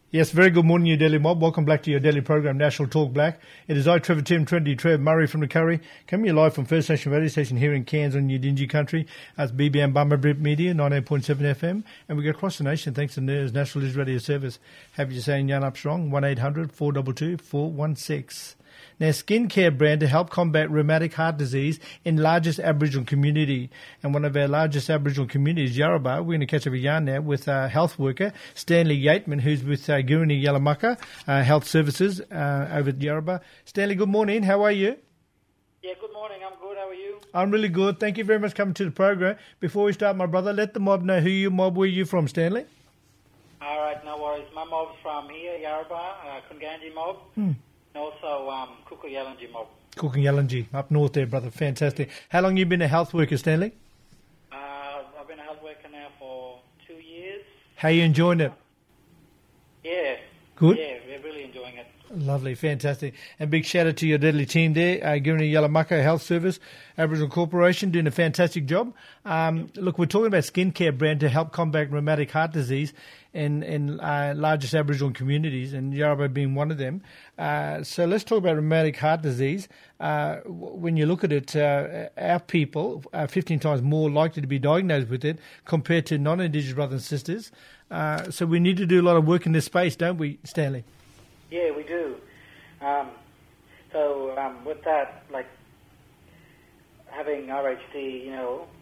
Yes, very good morning, your Daily Mob. Welcome back to your daily program, National Talk Black. It is I, Trevor Tim, Trinity Trev Murray from the Curry, coming to you live from First Nation Radio Station here in Cairns on Yidinji Country. That's BBM Bummer Media, 98.7 FM. And we go across the nation thanks to NERS, National News Radio Service. Happy to say Yan Up Strong, 1-800-422-416. Now, skincare brand to help combat rheumatic heart disease in largest Aboriginal community. And one of our largest Aboriginal communities, Yarrabah, we're going to catch up a yarn now with a health worker, Stanley Yateman, who's with Guruni Yallamukka Health Services over at Yarrabah. Stanley, good morning. How are you? Yeah, good morning. I'm good. How are you? I'm really good. Thank you very much for coming to the program. Before we start, my brother, let the mob know where you from, Stanley. All right, no worries. My mob's from here, Yarrabah, Kunganji mob. And also Kuku-Yallanji mob. Kuku-Yallanji, up north there, brother. Fantastic. How long have you been a health worker, Stanley? I've been a health worker now for 2 years. How are you enjoying it? Yeah. Good? Yeah, we're really enjoying it. Lovely, fantastic. And big shout out to your deadly team there, Guruni Yallamukka Health Service, Aboriginal Corporation, doing a fantastic job. Look, we're talking about skincare brand to help combat rheumatic heart disease in largest Aboriginal communities, and Yarrabah being one of them. So let's talk about rheumatic heart disease. When you look at it, our people are 15 times more likely to be diagnosed with it compared to non-Indigenous brothers and sisters. So we need to do a lot of work in this space, don't we, Stanley? Yeah, we do. With that, like having RHD,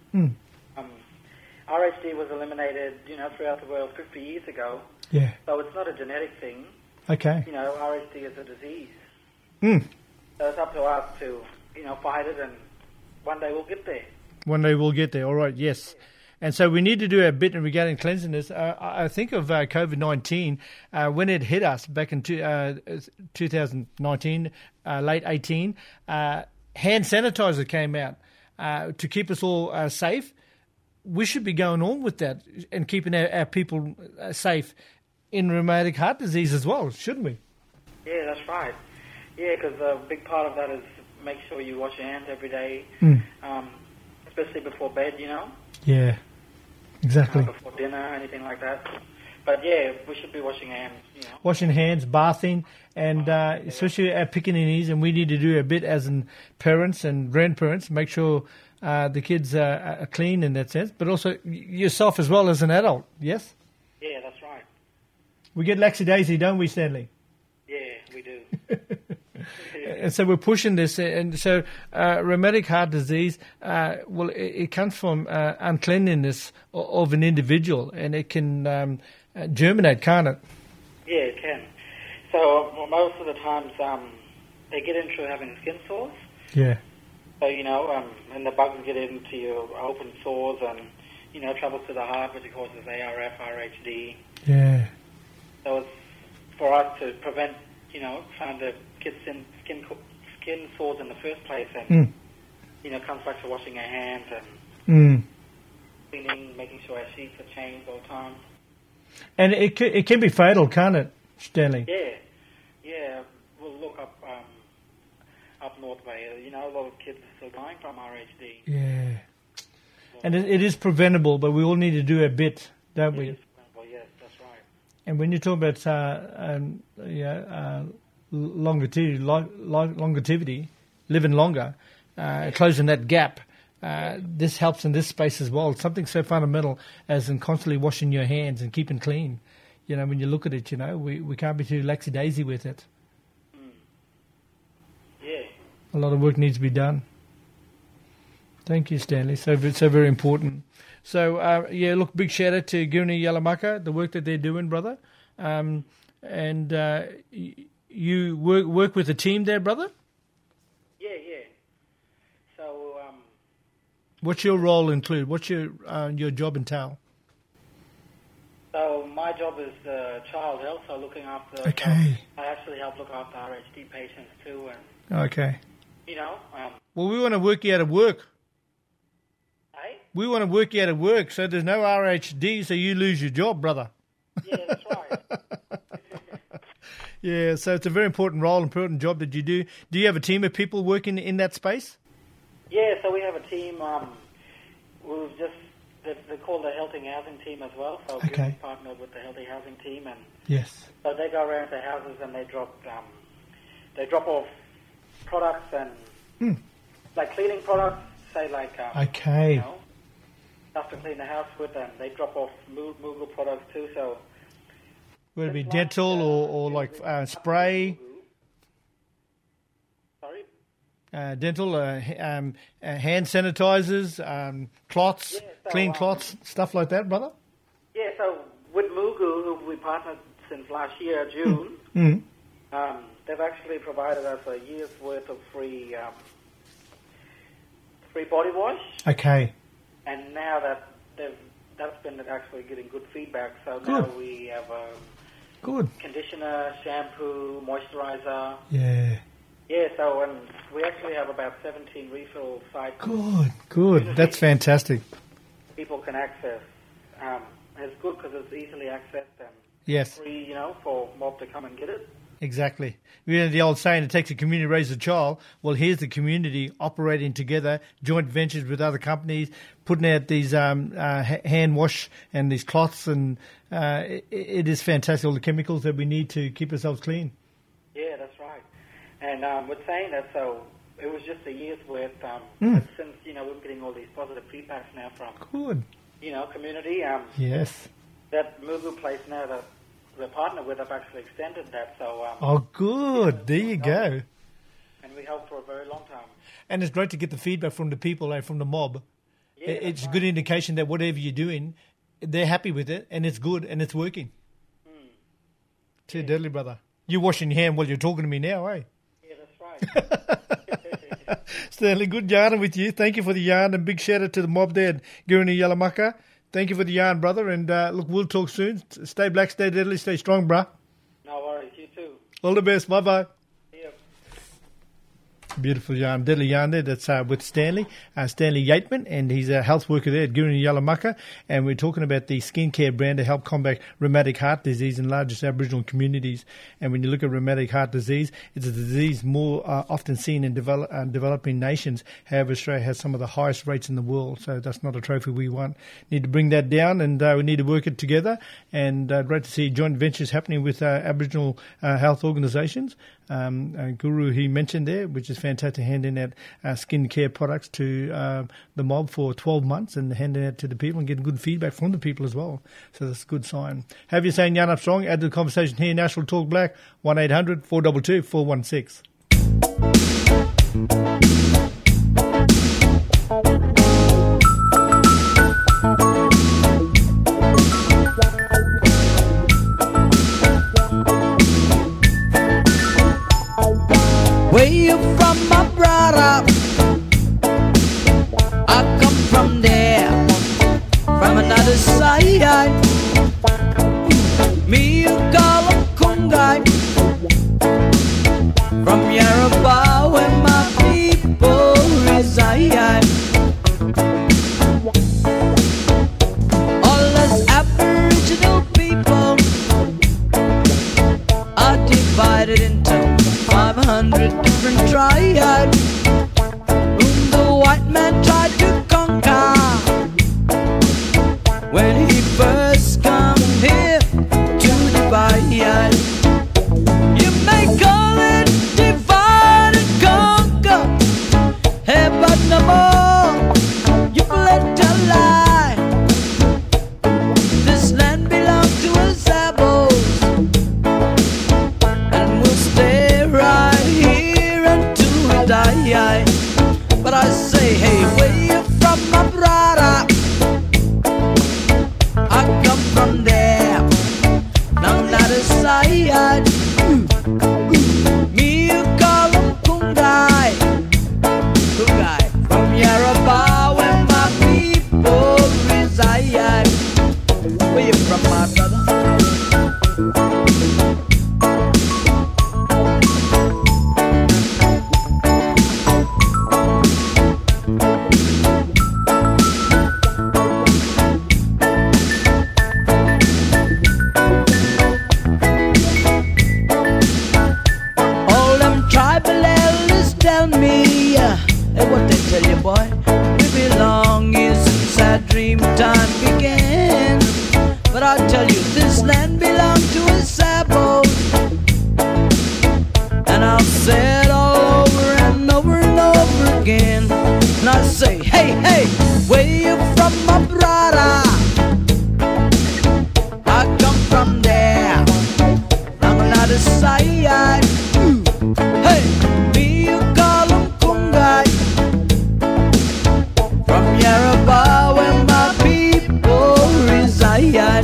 RHD was eliminated, throughout the world 50 years ago. Yeah. So it's not a genetic thing. Okay. RHD is a disease. So it's up to us to, fight it, and one day we'll get there. One day we'll get there. All right, yes. Yeah. And so we need to do a bit in regarding cleanliness. I think of COVID-19 when it hit us back in 2019, late 18. Hand sanitizer came out to keep us all safe. We should be going on with that and keeping our people safe in rheumatic heart disease as well, shouldn't we? Yeah, that's right. Yeah, because a big part of that is make sure you wash your hands every day, especially before bed, Yeah, exactly. Before dinner, anything like that. But yeah, we should be washing hands, Washing hands, bathing, and especially our pickaninnies, and we need to do a bit as in parents and grandparents, make sure the kids are clean in that sense, but also yourself as well as an adult, yes? Yeah, that's right. We get laxy-daisy, don't we, Stanley? Yeah, we do. And so we're pushing this, and so rheumatic heart disease, it comes from uncleanliness of an individual, and it can germinate, can't it? Yeah, it can. So most of the times they get into having skin sores. Yeah. So, and the bugs get into your open sores and, troubles to the heart, which causes ARF, RHD. Yeah. So it's for us to prevent, trying to get skin sores in the first place, and it comes back to washing our hands and cleaning, making sure our sheets are changed all the time. And it can be fatal, can't it, Stanley? Yeah. We'll look up north way. A lot of kids are still dying from RHD. Yeah. And it is preventable, but we all need to do a bit, don't we? It is preventable, yes, that's right. And when you talk about longevity, living longer, closing that gap, this helps in this space as well. It's something so fundamental as in constantly washing your hands and keeping clean. When you look at it, we can't be too laxy-daisy with it. Yeah. A lot of work needs to be done. Thank you, Stanley. So very important. So, look, big shout out to Guruni Yallamukka, the work that they're doing, brother. And you work with a team there, brother? Yeah. So, what's your role include? What's your job entail? So my job is child health, so looking after. Okay. I actually help look after RHD patients too, and. Okay. Well, we want to work you out of work. Hey? We want to work you out of work, so there's no RHD, so you lose your job, brother. Yeah, that's right. Yeah, so it's a very important role, important job that you do. Do you have a team of people working in that space? Yeah, so we have a team. they're called the Healthy Housing Team as well. So Okay. we've partnered with the Healthy Housing Team, and Yes. so they go around to houses and they drop off products and like cleaning products, say like Okay. you know, stuff to clean the house with, and they drop off Moogle products too. So Would it be it's dental or like spray? Sorry. Dental, hand sanitizers, cloths, Yeah, so, clean cloths, stuff like that, brother? Yeah, so with Mugu, who we partnered since last year, June, they've actually provided us a year's worth of free body wash. Okay. And now that that's been actually getting good feedback, so Good. now we have Good. conditioner, shampoo, moisturizer. Yeah. Yeah, so we actually have about 17 refill sites Good. That's fantastic. people can access. It's good because it's easily accessed and Yes, free, you know, for mob to come and get it. exactly. You know the old saying, it takes a community to raise a child. Well, here's the community operating together, joint ventures with other companies, putting out these hand wash and these cloths, and it is fantastic, all the chemicals that we need to keep ourselves clean. Yeah, that's right. And with saying that, so it was just a year's worth. But since, you know, we're getting all these positive feedbacks now from, Good. you know, community, Yes. that Mugu place now that we're partnered with, have actually extended that. So, Oh, good. There you go. and we hope for a very long time. And it's great to get the feedback from the people and from the mob. Yeah, It's that's a good indication that whatever you're doing, they're happy with it, and it's good, and it's working. Too deadly, brother. You're washing your hand while you're talking to me now, eh? Yeah, that's right. Stanley, good yarning with you. Thank you for the yarn, and big shout out to the mob there at Guruni Yalamaka. Thank you for the yarn, brother, and look, we'll talk soon. Stay black, stay deadly, stay strong, bruh. No worries. You too. All the best. Bye-bye. See ya. Beautiful yarn, deadly yarn there. That's with Stanley Yateman, and he's a health worker there at Guruni Yalamaka. And we're talking about the skincare brand to help combat rheumatic heart disease in largest Aboriginal communities. And when you look at rheumatic heart disease, it's a disease more often seen in developing nations. However, Australia has some of the highest rates in the world, so that's not a trophy we want. Need to bring that down, and we need to work it together. And great to see joint ventures happening with Aboriginal health organisations. Guru, he mentioned there, which is fantastic, handing out skincare products to the mob for 12 months and handing it to the people and getting good feedback from the people as well. So that's a good sign. Have you saying Yarn Up Strong? Add to the conversation here, National Talk Black, 1-800-422-416. Where you from, my brother? I come from there, from another side. Me you call a Kungai, from Yarrabah where my people reside. All us Aboriginal people are divided into 500 different tribes whom the white man tried to conquer when he first come here to divide. You may call it divide and conquer, hey, but no more you let a lie. This land belongs to us Abos, and we'll stay right here until we die. But I say, hey, where you from, my brother? I come from there, none other side. Me you call them Kungai, from Yarrabah where my people reside. Where you from, my brother? All them tribal elders tell me, hey, what they tell you, boy? We belong is inside dream. dream time began. But I tell you, this land belonged to a Sabo, and I'll say it all over and over and over again. And I say, hey, hey, where you from, my brother? I come from there, I'm another side. Hey, me you call 'em Kungai, from Yarrabah where my people reside.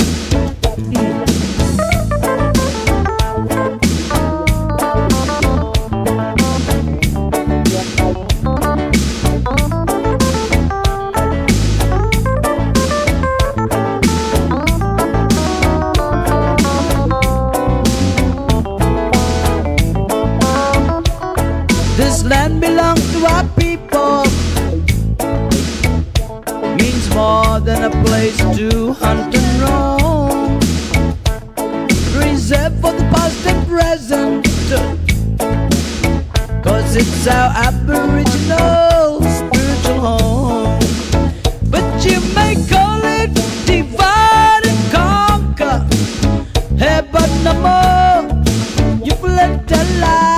This land belongs to our people, means more than a place to hunt and roam, reserved for the past and present, cause it's our aboriginal spiritual home. But you may call it divide and conquer, hey, but no more, you've let a lie.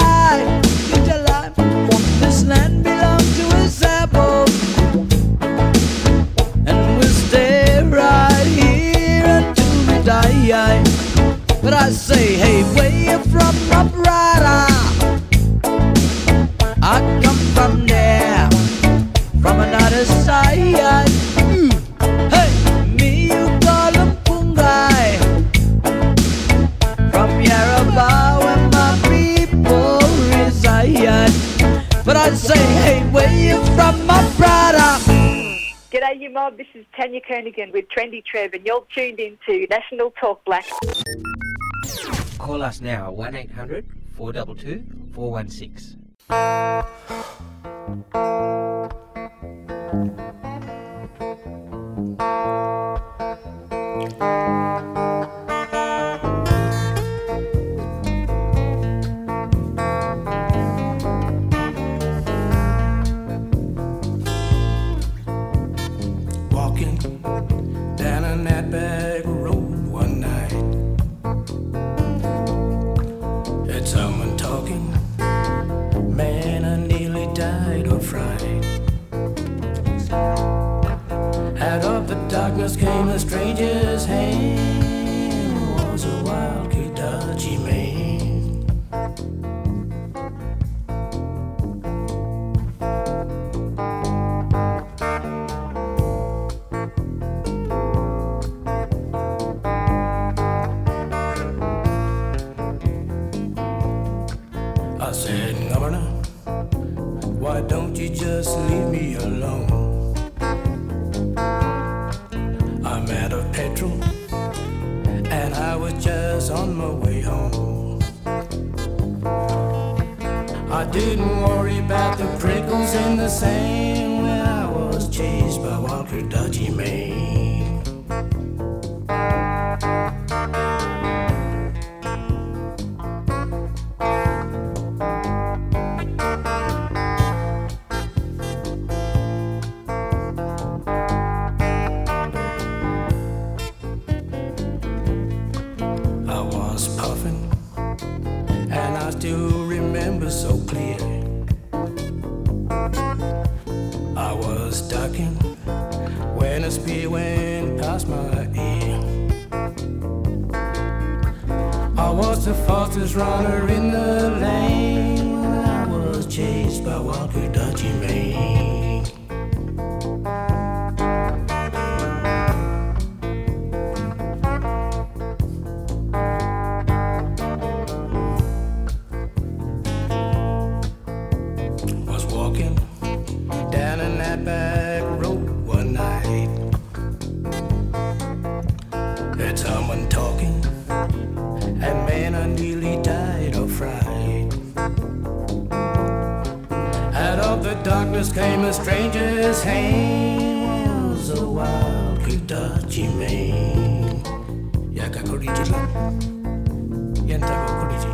This land belongs to a Sabo, and we'll stay right here until we die. But I say, hey, where you from, my brother? I come from there, from another side. Hey, me you call 'em Pungai, from Yarrabah where my people reside. But I say, hey, where you from, my brother? G'day, you mob. This is Tanya Kernigan with Trendy Trev, and you're tuned in to National Talk Black. Call us now, 1800 422 416. Walking down on that back road one night, heard someone talking. Man, I nearly died of fright. Out of the darkness came a stranger's hand. It was a wild Kidachi man. I said, Governor, why don't you just leave me alone? I'm out of petrol, and I was just on my way home. I didn't worry about the prickles in the sand when I was chased by Walker Dodgy Man. I was puffing, and I still remember so clear. I was ducking when a spear went past my ear. I was the fastest runner in the lane when I was chased by Walker Dodgy Man. Was walking down in that back road one night, heard someone talking, and man, I nearly died of fright. Out of the darkness came a stranger's hand. It was a wild Kidachi man. Yakakuriji, Yantakuriji.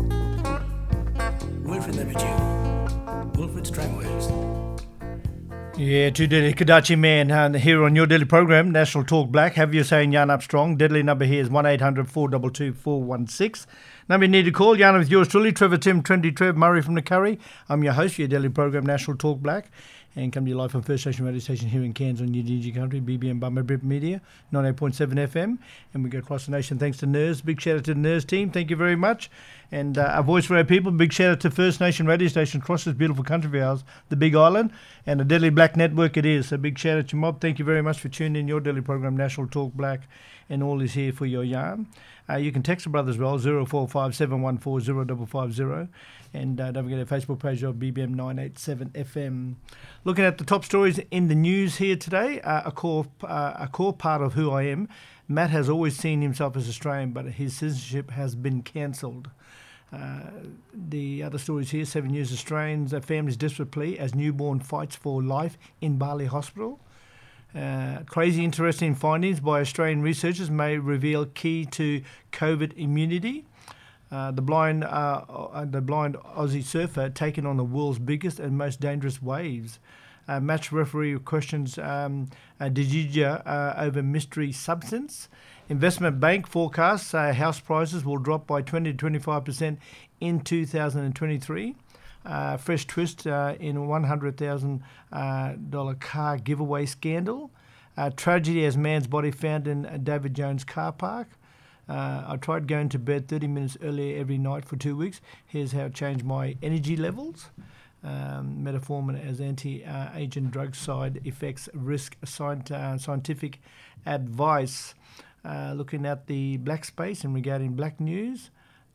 Wilfred Levitt, Wilfred Strangways. Yeah, to Deadly Kadachi Man here on your daily program, National Talk Black. Have you saying Yarn Up Strong? Deadly number here is 1-800-422-416. Number you need to call. Yarn with yours truly, Trevor Tim, Trendy Trev, Murray from the Curry. I'm your host for your daily program, National Talk Black. And come to you live from First Station Radio Station here in Cairns on Udingi Country, BBM Bummer Brit Media, 98.7 FM. And we go across the nation thanks to NERS. Big shout out to the NERS team. Thank you very much. And a voice for our people. Big shout out to First Nation Radio Station across this beautiful country of ours, the Big Island. And the Deadly Black Network it is. So big shout out to mob. Thank you very much for tuning in your daily program, National Talk Black. And all is here for your yarn. You can text the brother as well, 045 714 0550. And don't forget our Facebook page of BBM 987 FM. Looking at the top stories in the news here today, a core part of who I am. Matt has always seen himself as Australian, but his citizenship has been cancelled. The other stories here, 7 years Australians, a family's desperate plea as newborn fights for life in Bali Hospital. Crazy interesting findings by Australian researchers may reveal key to COVID immunity. The blind Aussie surfer taking on the world's biggest and most dangerous waves. Match referee questions Dijija over mystery substance. Investment bank forecasts house prices will drop by 20 to 25% in 2023. Fresh twist in $100,000 car giveaway scandal. Tragedy as man's body found in David Jones car park. I tried going to bed 30 minutes earlier every night for 2 weeks. Here's how it changed my energy levels. Metformin as anti-aging drug side effects risk scientific advice. Looking at the black space and regarding black news.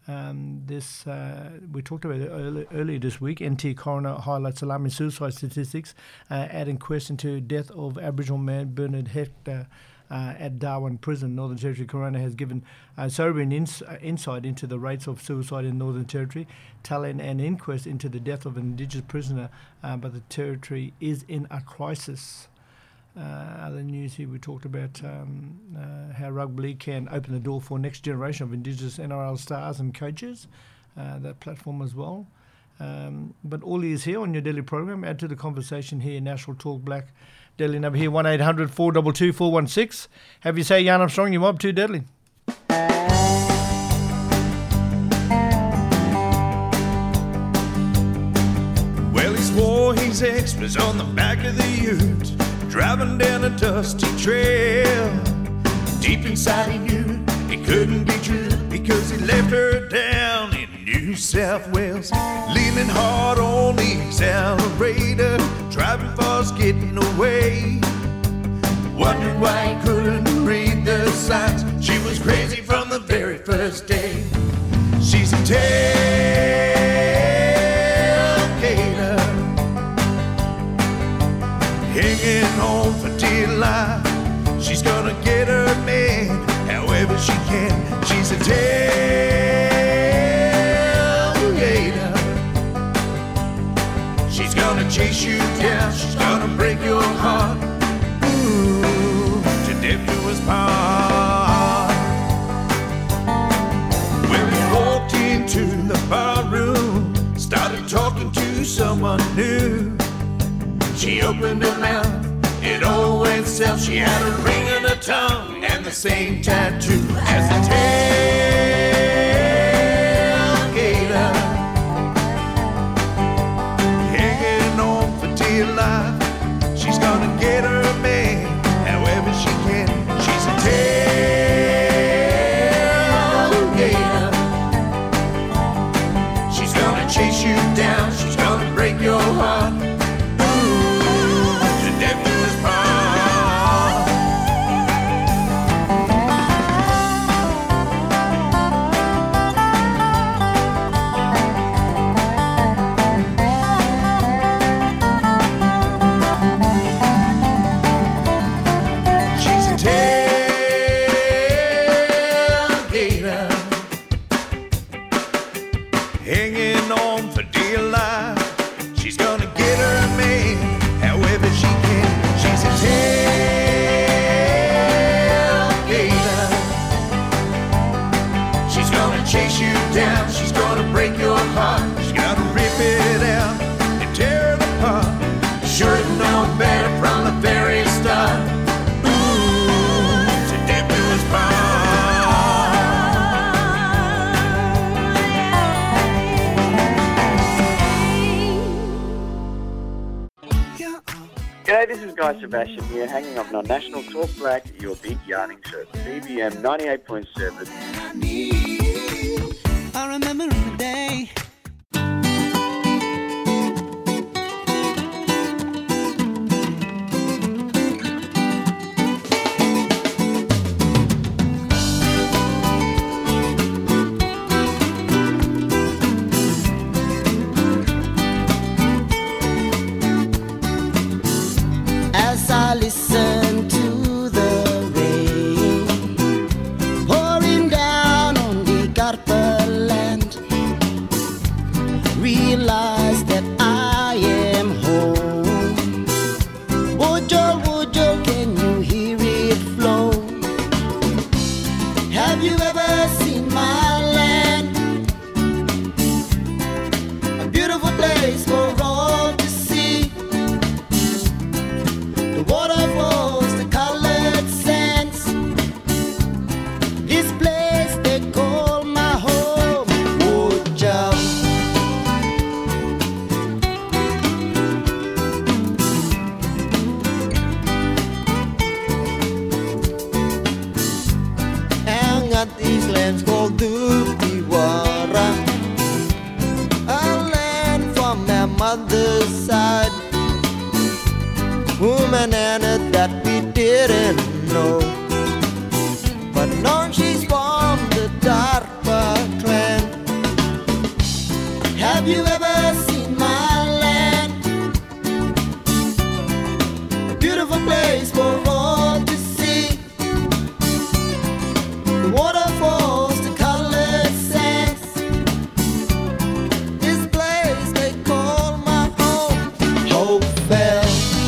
We talked about it earlier this week. NT coroner highlights alarming suicide statistics, adding question to death of Aboriginal man Bernard Hector at Darwin Prison. Northern Territory coroner has given sobering insight into the rates of suicide in Northern Territory, telling an inquest into the death of an Indigenous prisoner, but the Territory is in a crisis. Other news here, we talked about how rugby league can open the door for next generation of Indigenous NRL stars and coaches, that platform as well. But all is here on your daily program. Add to the conversation here, National Talk Black. Deadly number here, 1-800-422-416. Have you say Yarn Up Strong, you mob too deadly. Well, he swore his ex was on the back of the ute, driving down a dusty trail. Deep inside he knew it couldn't be true, because he left her down in New South Wales, leaning hard on the accelerator, driving fast, getting away. Wondering why he couldn't read the signs. She was crazy from the very first day. She's a tailgater, hanging on for dear life. She's gonna get her man however she can. She's a tailgater. She's gonna chase you down. She's gonna break your heart. Ooh, to death do us part. When we walked into the bar room, started talking to someone new. She opened her mouth, it all went south. She had a ring on her tongue and the same tattoo as the tailgater, hanging on for dear life. She's gonna get her man however she can. She's a tailgater. She's gonna chase you down. She's gonna break your heart. Hanging on for dear life. She's gonna get her man however she can. She's a tailgater. She's gonna chase you down. She's gonna break your heart. She's gonna rip it out and tear it apart. Sure to know better. this is Guy Sebastian here, hanging up on National Talk Black, your big yarning show. BBM 98.7. I remember in the day. As I listen to the rain pouring down on the Garpa land, realize that I am home. Wojo, wojo, can you hear it flow? Have you ever seen my land? A beautiful place for all to see. The waterfalls, the colored sands. This place they call my home. Wojo. And at these lands called Dupiwara, a land from my mother's side. Woman Anna that we didn't know, but now she's from the Darpa clan. Have you ever seen my land? A beautiful place for all to see. The waterfalls, the colored sands. This place they call my home. Hopeville.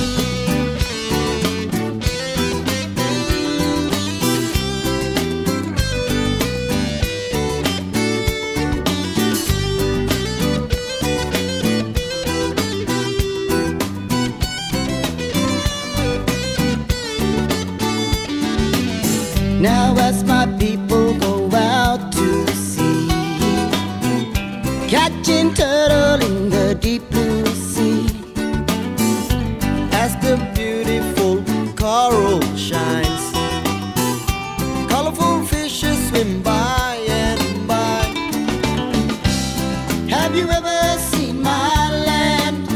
Now as my people go out to sea, catching turtle in the deep blue sea, as the beautiful coral shines, colorful fishes swim by and by. Have you ever seen my land?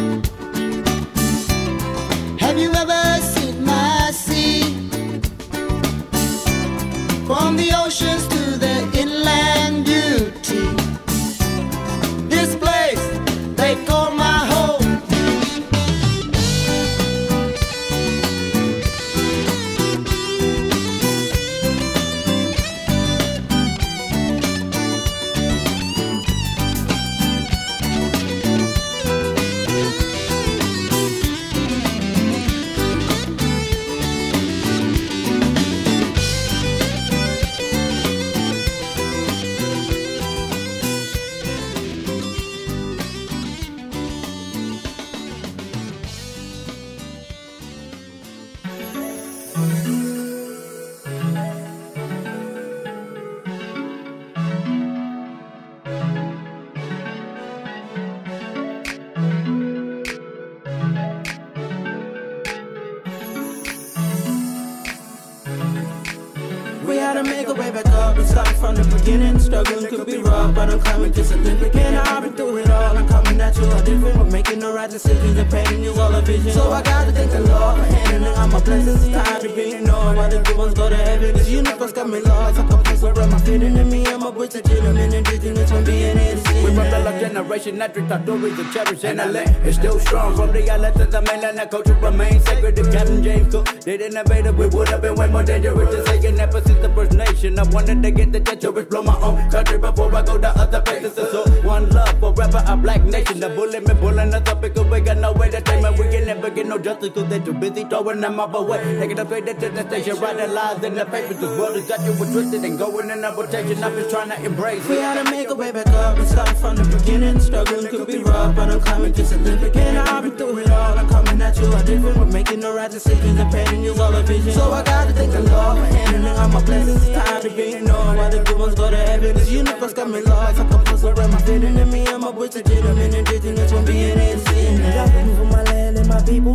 Have you ever seen my sea? From the oceans to the inland beauty, this place they call my home. We had to make a way back up and start from the beginning. Struggling could be rough, but I'm coming just a little bit. I've been through it all, I'm coming at you all different. We're making the right decisions and painting you all a vision. So I gotta thank the Lord for handling all my blessings. It's time to be ignored while the good ones go to heaven. This universe got me lost, I come place where am I fitting in me? I'm a witch, a gentleman, indigenous from being here to see. We brought the love generation, I drink our stories and cherish, and I land is still strong. From the island to the mainland, that culture remains sacred. To Captain James Cook, they innovated, we would have been way more dangerous to say it never since the first nation. I wanted to get the dangerous, blow my own country before I go to other places. So one love forever, a black nation. The bullet me pulling us up because we got no way to take me. We can never get no justice because they too busy throwing them up away. Taking us straight to the station, writing lies in the papers. This world has got you twisted and going in a rotation. I've been trying to embrace. We had to make a way back up and start from the beginning. Struggling could be rough, but I'm coming just a little bit. I've been through it all, I'm coming at you all different. We're making the right decisions and painting you all a vision. So I gotta thank the Lord for handling all my blessings. It's time to be ignored while the good ones go to heaven. This universe got me lost, I come close where am I fitting in me? I'm a witch, a gentleman, indigenous from being here to see. I'm for my land and my people.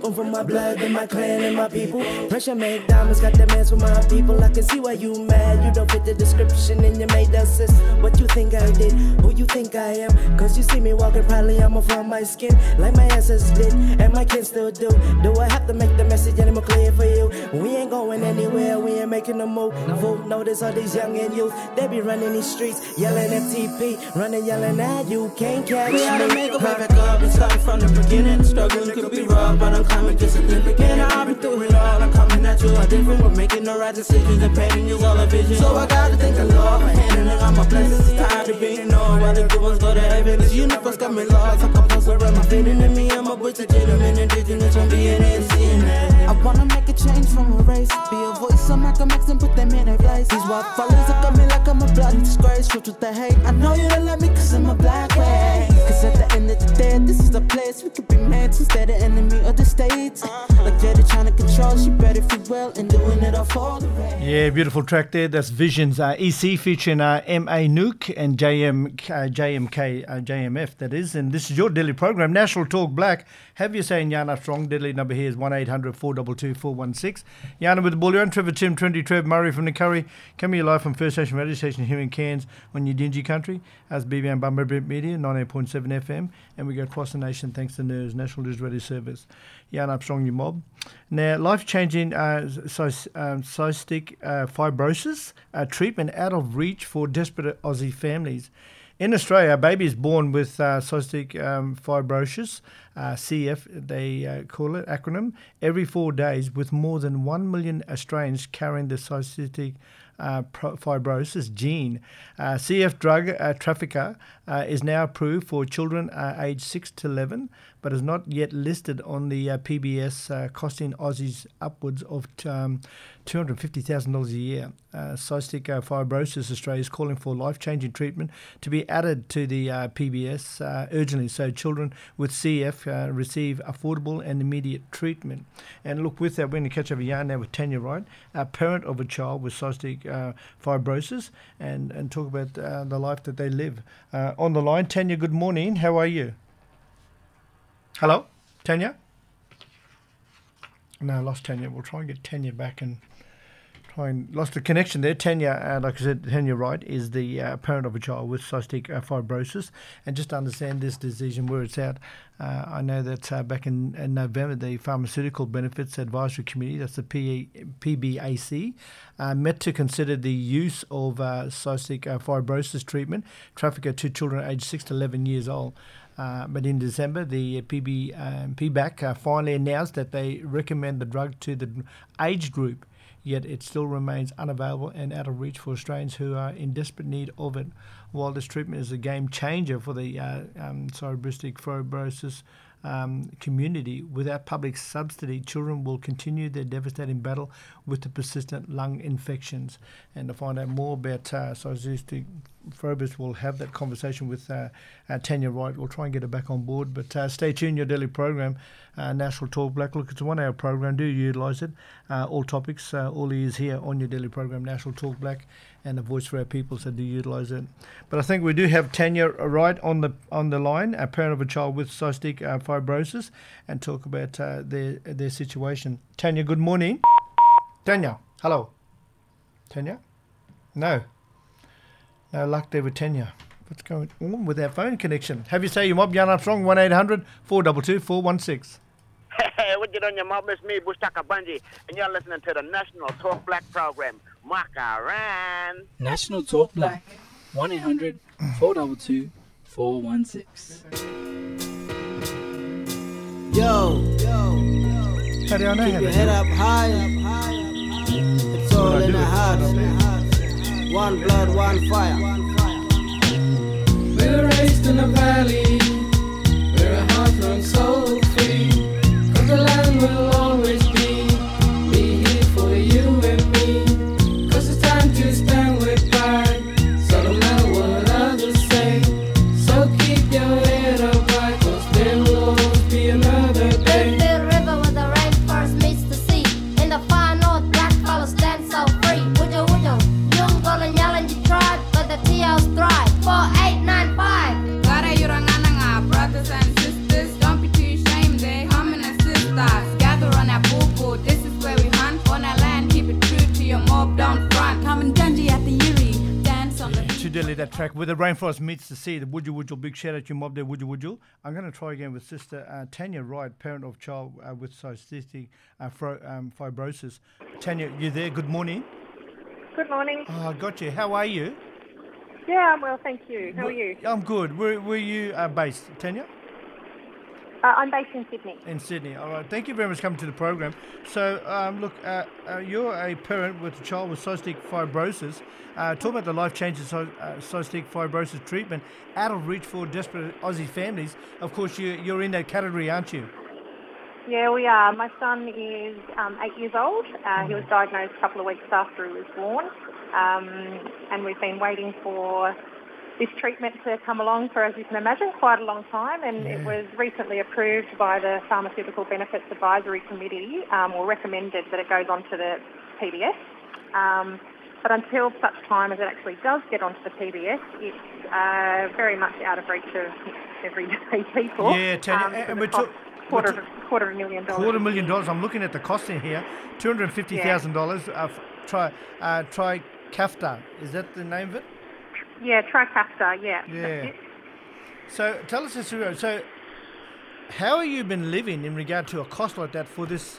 come from my blood and my clan and my people. Pressure make diamonds, got demands for my people. I can see why you mad. You don't fit the description and you made us sis. What you think I did? Who you think I am? Cause you see me walking proudly, I'm from my skin. Like my ancestors did, and my kids still do. Do I have to make the message any more clear for you? We ain't going anywhere, we ain't making a move. Vote notice all these young and youth. They be running these streets, yelling FTP, running, yelling at you can't catch me. We ought to make a way back up and starting from the beginning. Struggling could be rough, but I'm climbing just a little again. I've been through it all, I'm coming at you. I'm different, we're making the right decisions and painting you all a vision. So I gotta thank the Lord for handling all my blessings. It's time to be known while the good ones go to heaven. This universe got me lost, I'm composer, I'm feeling in me. I'm a witch, legitimate, indigenous, I'm being and seeing that. I wanna make a change from a race, be a voice on Malcolm X and put them in their place. These white fellas look at me like I'm a bloody disgrace. Truth with the hate, I know you don't like me cause I'm a black way. Cause at the end of the day, this is the place we could be mates instead of enemy of the states. Like Jada trying to control, she better feel well and doing it all for the rest. Yeah, beautiful track there. That's Visions. EC featuring M.A. Nuke and JMF, that is. And this is your daily program, National Talk Black. Have you saying Jan Armstrong? Deadly number here is 1-800-422-416. Yana with the Bullion, Trevor Tim, Trendy Trev, Murray from the Curry. Coming to you live from First Station Radio Station here in Cairns on your dingy country. As BB and Bumba Brent Media, 98.7 FM. And we go across the nation thanks to NERS, National News Radio Service. Jan Armstrong, your mob. Now, life-changing cystic fibrosis treatment out of reach for desperate Aussie families. In Australia, a baby is born with cystic fibrosis, CF, they call it, acronym, every 4 days, with more than 1 million Australians carrying the cystic fibrosis gene. CF drug trafficker is now approved for children aged 6 to 11, but is not yet listed on the PBS, costing Aussies upwards of $250,000 a year. Cystic Fibrosis Australia is calling for life-changing treatment to be added to the PBS urgently, so children with CF receive affordable and immediate treatment. And look, with that, we're going to catch up a yarn now with Tanya Wright, a parent of a child with cystic fibrosis, and talk about the life that they live. On the line, Tanya, good morning. How are you? Hello, Tanya? No, I lost Tanya. We'll try and get Tanya back and lost the connection there. Tanya, like I said, Tanya Wright is the parent of a child with cystic fibrosis. And just to understand this disease and where it's at, I know that back in November, the Pharmaceutical Benefits Advisory Committee, that's the PBAC, met to consider the use of cystic fibrosis treatment trafficker to children aged 6 to 11 years old. But in December, the PBAC finally announced that they recommend the drug to the age group, yet it still remains unavailable and out of reach for Australians who are in desperate need of it. While this treatment is a game changer for the cystic fibrosis community, without public subsidy, children will continue their devastating battle with the persistent lung infections. And to find out more about cystic fibrosis, we'll have that conversation with Tanya Wright. We'll try and get her back on board. But stay tuned, your daily program, National Talk Black. Look, it's a 1 hour program. Do utilise it. All topics, all ears here on your daily program, National Talk Black, and a voice for our people, so do utilise it. But I think we do have Tanya Wright on the line, a parent of a child with cystic fibrosis, and talk about their situation. Tanya, good morning. Tanya, hello. Tanya? No luck there with Tanya. What's going on with our phone connection? Have you say your mob, Jan Armstrong, 1-800-422-416. Hey, what you doing, your mob? It's me, Bushtaka Bunji, and you're listening to the National Talk Black program. Makaran. National Talk Black, 1-800-422-416. Yo. How do I know? Keep your head up high. It's all in the heart. One blood, one fire. We're raised in a valley. We're a heart run so free. 'Cause the land will always be here for you and me. 'Cause it's time to stand with pride. So no matter what others say, so keep your head up high. 'Cause there will always be another day. The river where the rainforest meets the sea. In the far north, black fellas stand so free. Would you, young golden yell in the tribe, but the tea track where the rainforest meets the sea. The Wujul. Big shout out to your mob there, Wujul. I'm going to try again with Sister Tanya Wright, parent of child with cystic fibrosis. Tanya, you there? Good morning. Good morning. Oh, I got you. How are you? Yeah, I'm well, thank you. How are you? I'm good. Where you based, Tanya? I'm based in Sydney. In Sydney. All right. Thank you very much for coming to the program. So, look, you're a parent with a child with cystic fibrosis. Talk about the life-changing cystic fibrosis treatment out of reach for desperate Aussie families. Of course, you're in that category, aren't you? Yeah, we are. My son is 8 years old. He was diagnosed a couple of weeks after he was born. And we've been waiting for this treatment to come along for, as you can imagine, quite a long time, and it was recently approved by the Pharmaceutical Benefits Advisory Committee, or recommended that it goes on to the PBS. But until such time as it actually does get onto the PBS, it's very much out of reach of everyday people. Yeah, Tanya, and we're $250,000. $250,000. I'm looking at the costing here. $250,000. Trikafta. Is that the name of it? Yeah, Trikafta, yeah. Yeah. So tell us this. So how have you been living in regard to a cost like that for this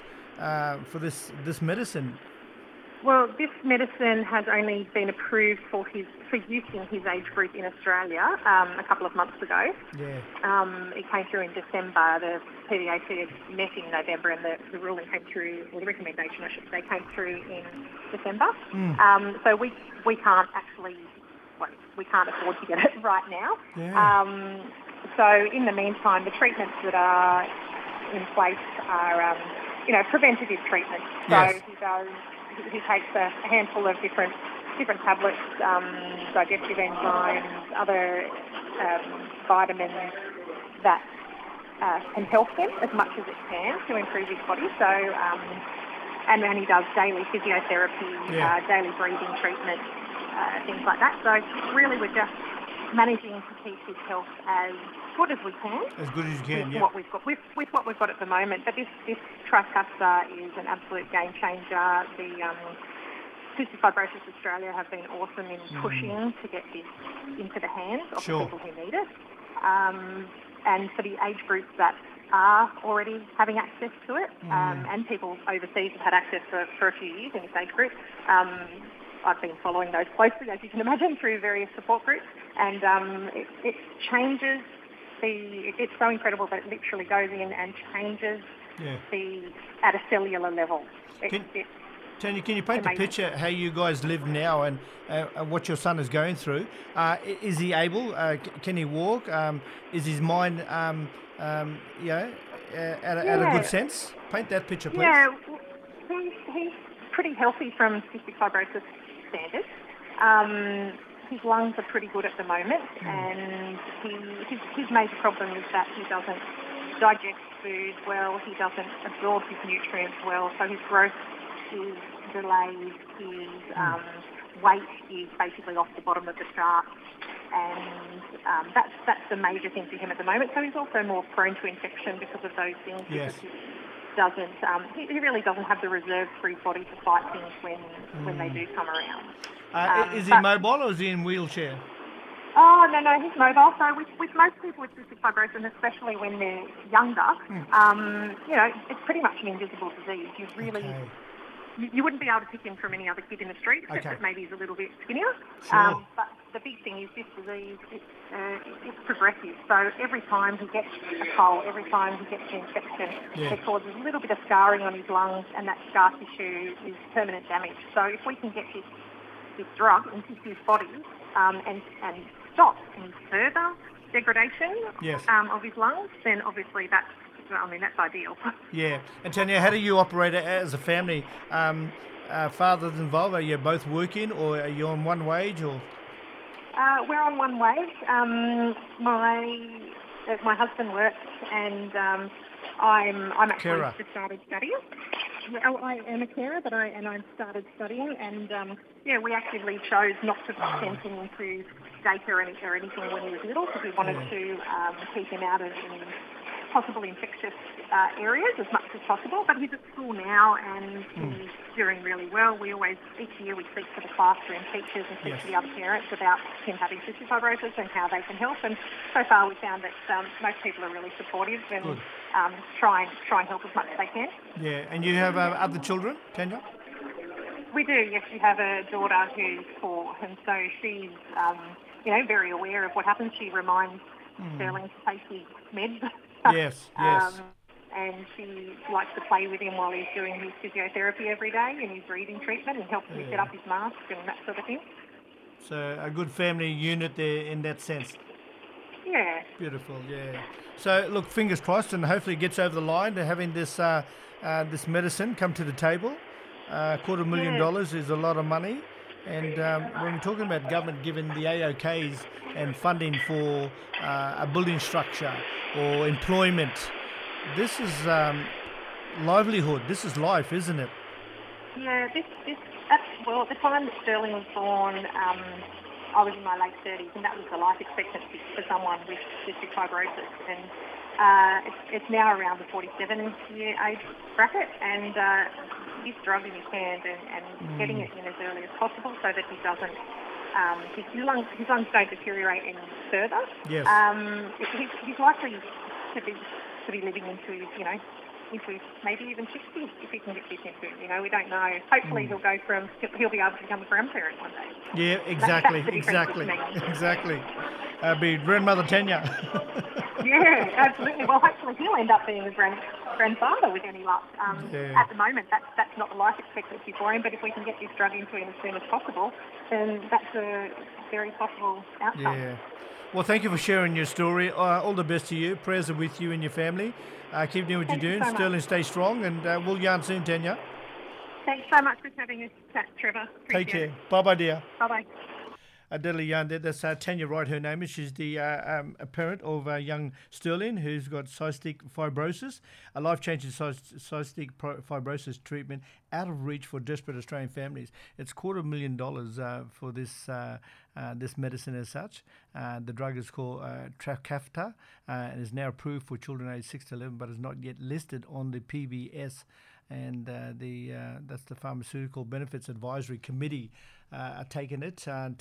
medicine? Well, this medicine has only been approved for use in his age group in Australia a couple of months ago. Yeah. It came through in December. The PDAC had met in November, and the ruling came through, or the recommendation, I should say, came through in December. So we can't actually. We can't afford to get it right now. Yeah. So in the meantime, the treatments that are in place are, preventative treatments. So Yes. he takes a handful of different tablets, digestive enzymes, other vitamins that can help him as much as it can to improve his body. So, and then he does daily physiotherapy, daily breathing treatment. Things like that. So really we're just managing to keep his health as good as we can. As good as you can, with what we've got, with what we've got at the moment. But this Trikafta is an absolute game changer. The Cystic Fibrosis Australia have been awesome in pushing to get this into the hands of the people who need it. And for the age groups that are already having access to it, and people overseas have had access for a few years in this age group, I've been following those closely, as you can imagine, through various support groups, and it changes it's so incredible that it literally goes in and changes at a cellular level. Tanya, can you paint the picture how you guys live now and what your son is going through? Is he able? Can he walk? Is his mind, at a good sense? Paint that picture, please. Yeah, he's pretty healthy from cystic fibrosis standards. His lungs are pretty good at the moment, and his major problem is that he doesn't digest food well, he doesn't absorb his nutrients well, so his growth is delayed, his weight is basically off the bottom of the chart, and that's the major thing for him at the moment. So he's also more prone to infection because of those things. Yes. He really doesn't have the reserves for his body to fight things when they do come around. Is he mobile or is he in wheelchair? Oh, no, he's mobile. So with most people with cystic fibrosis, and especially when they're younger, it's pretty much an invisible disease. You really... You wouldn't be able to pick him from any other kid in the street, except that maybe he's a little bit skinnier. Sure. But the big thing is this disease, it's progressive. So every time he gets a cold, every time he gets an infection, it causes a little bit of scarring on his lungs, and that scar tissue is permanent damage. So if we can get this drug into his body and stop any further degradation of his lungs, then obviously that's ideal. Yeah. And Tanya, how do you operate as a family? Fathers involved? Are you both working, or are you on one wage? Or we're on one wage. My husband works, and I'm actually just started studying. Well, I am a carer, but I started studying, and we actively chose not to send him into daycare or anything when he was little, because we wanted to keep him out of possible infectious areas as much as possible. But he's at school now and he's doing really well. Each year we speak to the classroom teachers and speak to the other parents about him having cystic fibrosis and how they can help. And so far we found that most people are really supportive and try and help as much as they can. Yeah, and you have other children, Tanya? We do, yes. We have a daughter who's 4, and so she's, very aware of what happens. She reminds Sterling to take his meds. Yes. And she likes to play with him while he's doing his physiotherapy every day and his breathing treatment and helps him set up his mask and that sort of thing. So a good family unit there in that sense. Yeah. Beautiful, yeah. So look, fingers crossed, and hopefully it gets over the line to having this this medicine come to the table. $250,000 is a lot of money. And when we're talking about government giving the AOKs and funding for a building structure or employment, this is livelihood. This is life, isn't it? Yeah, at the time that Sterling was born, I was in my late 30s, and that was the life expectancy for someone with cystic fibrosis. And it's now around the 47-year age bracket, and his drug in his hand and getting it in as early as possible so that he doesn't, his lungs don't deteriorate any further. Yes. He's likely to be living into his, into maybe even 60 if he can get this into him. We don't know. Hopefully he'll be able to become a grandparent one day. Yeah, exactly, that's exactly. Be grandmother Tanya. Yeah, absolutely. Well, hopefully he'll end up being a grandfather with any luck. At the moment, that's not the life expectancy for him, but if we can get this drug into him as soon as possible, then that's a very possible outcome. Yeah. Well, thank you for sharing your story. All the best to you. Prayers are with you and your family. Keep doing what you're doing. Sterling, stay strong, and we'll yarn soon, Tanya. Thanks so much for having us chat, Trevor. Take care. Bye-bye, dear. Bye-bye. Deadly yarn there. That's Tanya Wright, her name is. She's the a parent of young Sterling who's got cystic fibrosis, a life-changing cystic fibrosis treatment out of reach for desperate Australian families. It's $250,000 for this medicine as such. The drug is called Trikafta and is now approved for children aged 6 to 11, but is not yet listed on the PBS. And that's the Pharmaceutical Benefits Advisory Committee are taking it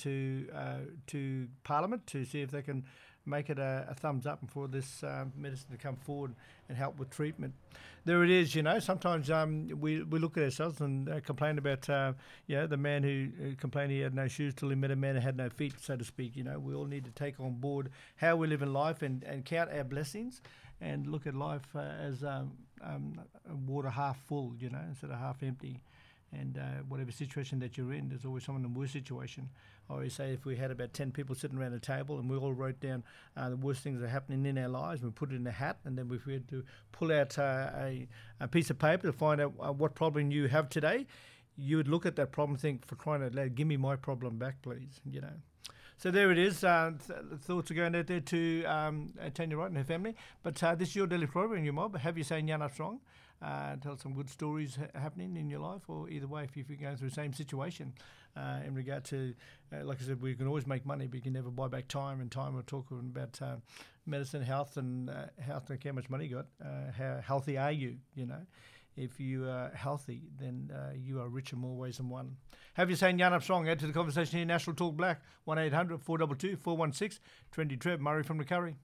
to Parliament to see if they can make it a thumbs up for this medicine to come forward and help with treatment. There it is, sometimes we look at ourselves and complain about, the man who complained he had no shoes till he met a man who had no feet, so to speak. We all need to take on board how we live in life and count our blessings and look at life as water half full, instead of half empty. And whatever situation that you're in, there's always someone in a worse situation. I always say if we had about 10 people sitting around a table and we all wrote down the worst things that are happening in our lives, we put it in a hat, and then if we had to pull out a piece of paper to find out what problem you have today, you would look at that problem and think, for crying out loud, give me my problem back, please, So there it is. Thoughts are going out there to Tanya Wright and her family. But this is your daily program, your mob. Have you saying Yana Strong? Tell some good stories happening in your life, or either way, if you're going through the same situation. In regard to, like I said, we can always make money, but you can never buy back time. And time, we're talking about medicine, health, and how much money you got. How healthy are you? If you are healthy, then you are rich in more ways than one. Have you saying Yana Strong? Add to the conversation here, National Talk Black, 1-800-422-416. Trendy Trev, Murray from the Curry.